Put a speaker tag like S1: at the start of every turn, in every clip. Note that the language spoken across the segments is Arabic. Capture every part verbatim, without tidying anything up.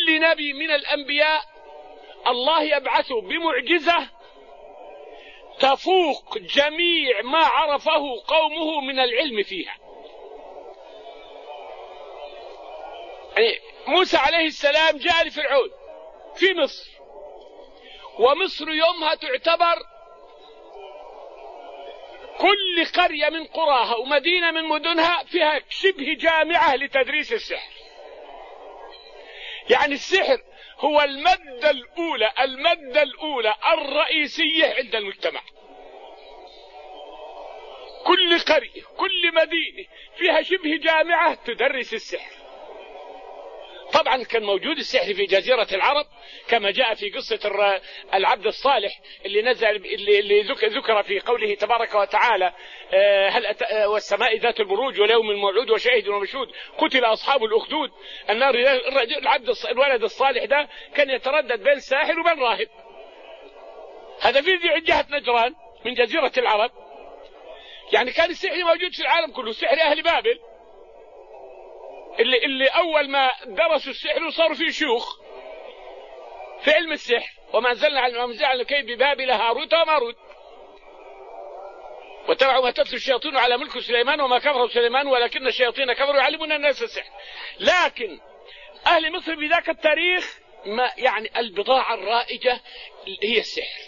S1: كل نبي من الأنبياء الله يبعثه بمعجزة تفوق جميع ما عرفه قومه من العلم فيها. يعني موسى عليه السلام جاء لفرعون في مصر، ومصر يومها تعتبر كل قرية من قراها ومدينة من مدنها فيها شبه جامعة لتدريس السحر. يعني السحر هو المادة الأولى المادة الأولى الرئيسية عند المجتمع. كل قرية كل مدينة فيها شبه جامعة تدرس السحر. طبعا كان موجود السحر في جزيرة العرب كما جاء في قصة العبد الصالح اللي نزل اللي ذكر في قوله تبارك وتعالى هل أت... والسماء ذات البروج واليوم الموعود وشاهد ومشهود قتل أصحاب الأخدود النار. العبد الولد الصالح ده كان يتردد بين ساحر وبين راهب. هذا في جهة نجران من جزيرة العرب. يعني كان السحر موجود في العالم كله، سحر أهل بابل اللي, اللي أول ما درسوا السحر وصاروا فيه شيوخ في علم السحر. وما أنزلنا على المنزل كيف ببابل هاروت وماروت واتبعوا ما تتلو الشياطين على ملك سليمان وما كفر سليمان ولكن الشياطين كفروا يعلمون الناس السحر. لكن أهل مصر بذاك التاريخ ما يعني البضاعة الرائجة هي السحر،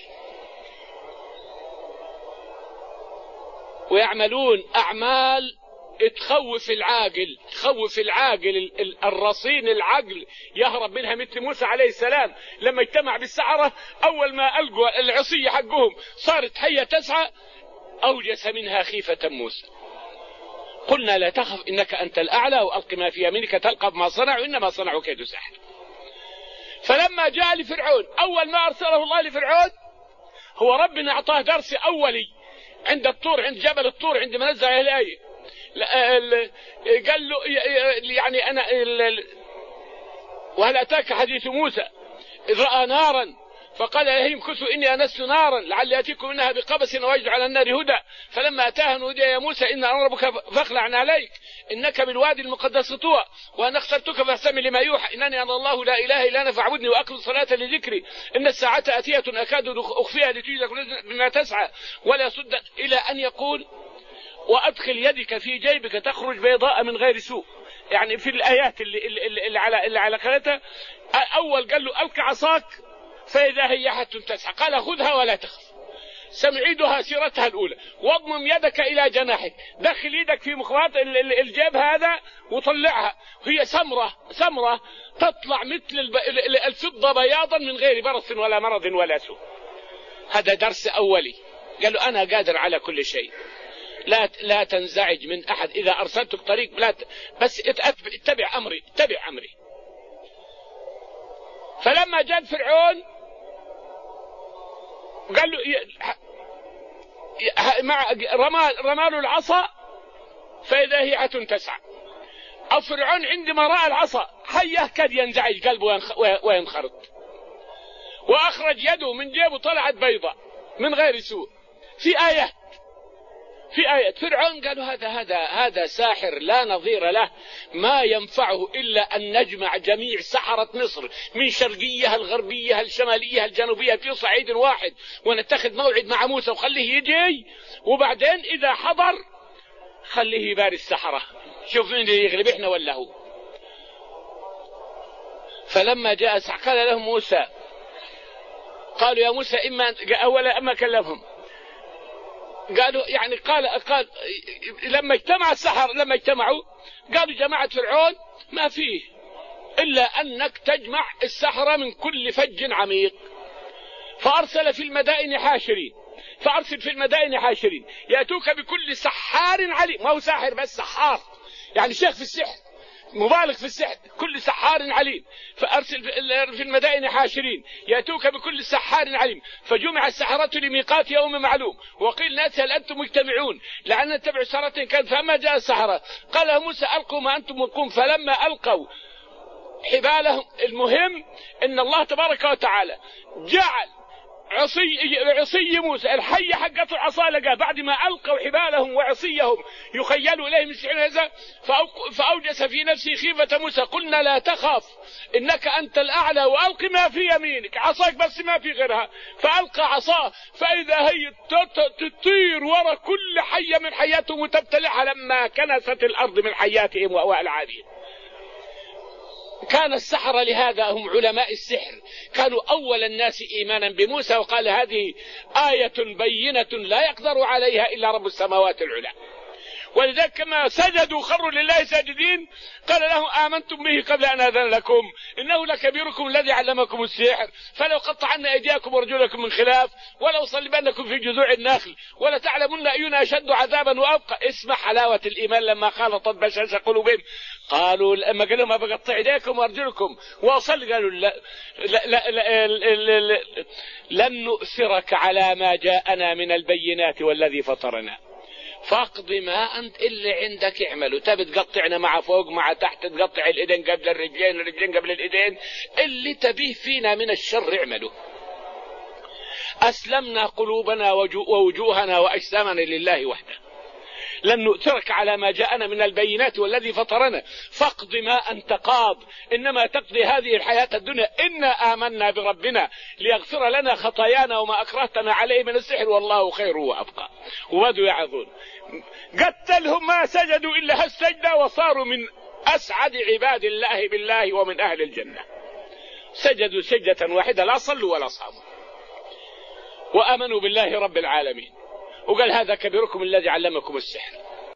S1: ويعملون أعمال تخوف العاقل تخوف العاقل الرصين العقل يهرب منها، مثل موسى عليه السلام لما اجتمع بالسحرة أول ما ألقوا العصية حقهم صارت حية تسعى أوجس منها خيفة موسى. قلنا لا تخف إنك أنت الأعلى وألق ما في يمينك تلقف ما صنعوا إنما صنعوا كيد سحر. فلما جاء لفرعون أول ما أرسله الله لفرعون هو ربنا أعطاه درس أولي عند الطور عند جبل الطور عندما نزل عليه الآية. قال له يعني أنا وهل أتاك حديث موسى إذ رأى نارا فقال لهم كثوا إني أنست نارا لعلي أتيكم منها بقبس وأجد على النار هدى فلما أتاها نودي يا موسى إن أنا ربك فاخلع عليك إنك بالوادي المقدس طوى وأنا اخترتك فاستمع لما يوحى إنني أنا الله لا إله إلا أنا فاعبدني وأقم الصلاة لذكري إن الساعة آتية أكاد أخفيها لتجزى بما تسعى ولا صدق إلى أن يقول وأدخل يدك في جيبك تخرج بيضاء من غير سوء. يعني في الآيات اللي, اللي, اللي على اللي على قناتها أول قال له ألق عصاك فإذا هي حتى تسعى قال خذها ولا تخف سمعيدها سيرتها الأولى واضمم يدك إلى جناحك دخل يدك في مخراط الجيب هذا وطلعها وهي سمرة سمرة تطلع مثل الفضة بياضا من غير برص ولا مرض ولا سوء. هذا درس أولي. قال له أنا قادر على كل شيء لا لا تنزعج من أحد إذا أرسلتك طريق لا ت... بس اتبع أمري اتبع أمري. فلما جاء فرعون قال له مع رمى رمى له العصا فإذا هي حتى تسعى. أو فرعون عندما رأى العصا حيه كاد ينزعج قلبه وينخرط وأخرج يده من جيبه طلعت بيضاء من غير سوء. في آيات في آية فرعون قالوا هذا هذا هذا ساحر لا نظير له ما ينفعه إلا أن نجمع جميع سحرة مصر من شرقيها الغربية الشمالية الجنوبية في صعيد واحد ونتخذ موعد مع موسى وخليه يجي وبعدين إذا حضر خليه يباري السحرة شوف مين اللي يغلب إحنا ولا هو. فلما جاء قال لهم موسى قالوا يا موسى إما أولا أما كلمهم قالوا يعني قال قال لما اجتمع السحر لما اجتمعوا قالوا جماعة فرعون ما فيه إلا أنك تجمع السحرة من كل فج عميق. فأرسل في المدائن حاشرين فأرسل في المدائن حاشرين يأتوك بكل سحار عليم. ما هو ساحر بس سحار يعني شيخ في السحر مبالغ في السحر كل سحار عليم. فأرسل في المدائن حاشرين يأتوك بكل سحار عليم. فجمع السحرة لميقات يوم معلوم وقيل ناس هل أنتم مجتمعون لعلنا نتبع سحرة كان. فأما جاء السحرة قال موسى ألقوا ما أنتم ملقون فلما ألقوا حبالهم. المهم أن الله تبارك وتعالى جعل عصي عصي موسى الحية حقته العصا لقى بعد ما ألقوا حبالهم وعصيهم يخيلوا إليه من سحر هذا فأوجس في نفسه خيفة موسى قلنا لا تخف إنك أنت الأعلى وألق ما في يمينك عصاك بس ما في غيرها فألقى عصاه فإذا هي تطير وراء كل حية من حياتهم وتبتلعها لما كنست الأرض من حياتهم وألعابهم. كان السحرة لهذا هم علماء السحر كانوا أول الناس إيمانا بموسى وقال هذه آية بينة لا يقدر عليها إلا رب السماوات العلى. ولذلك كما سجدوا خروا لله ساجدين قال لهم آمنتم به قبل أن أذن لكم إنه لكبيركم الذي علمكم السحر فلو قطعن أيديكم ورجلكم من خلاف ولو صلبنكم في جذوع النخل ولتعلمن أينا أشد عذابا وأبقى. اسمع حلاوة الإيمان لما خالطت بشاش قلوبهم قالوا لما قالوا ما بقطع أيديكم وأرجلكم وأصل قالوا لا لا لا لا لا لا لن نؤثرك على ما جاءنا من البينات والذي فطرنا فاقض ما أنت اللي عندك اعمله. تبي تقطعنا مع فوق مع تحت تقطع الإيدين قبل الرجلين الرجلين قبل الإيدين اللي تبيه فينا من الشر اعمله. أسلمنا قلوبنا ووجوهنا وأجسامنا لله وحده لن نؤثرك على ما جاءنا من البينات والذي فطرنا فاقض ما أنت قاض إنما تقضي هذه الحياة الدنيا إنا آمنا بربنا ليغفر لنا خطايانا وما أكرهتنا عليه من السحر والله خير وأبقى. وبدوا يعظون قتلهم ما سجدوا إلا هالسجدة وصاروا من أسعد عباد الله بالله ومن أهل الجنة. سجدوا سجدة واحدة لا صلوا ولا صاموا وآمنوا بالله رب العالمين وقال هذا كبيركم الذي علمكم السحر